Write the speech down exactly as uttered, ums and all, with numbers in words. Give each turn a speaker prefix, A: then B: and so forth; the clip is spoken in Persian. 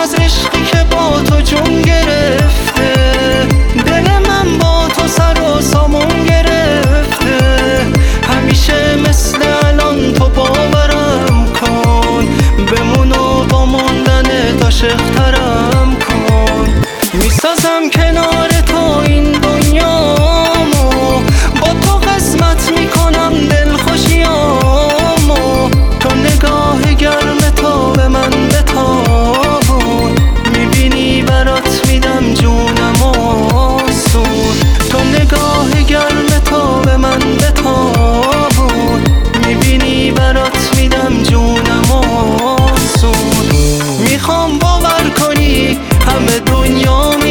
A: از عشقی که با تو جون گرفته، دل من با تو سر و سامون گرفته. همیشه مثل الان تو باورم کن، بمون و با موندن عاشق‌ترم کن. میسازم کنار تو این دنیامو، با تو قسمت میکنم دلخوشیامو. تو نگاه گرم تو به من بتابون، میبینی برات میدم جونم آسون. تو نگاه گرم تو به من بتابون، میبینی برات میدم جونم آسون. میخوام باور کنی همه دنیا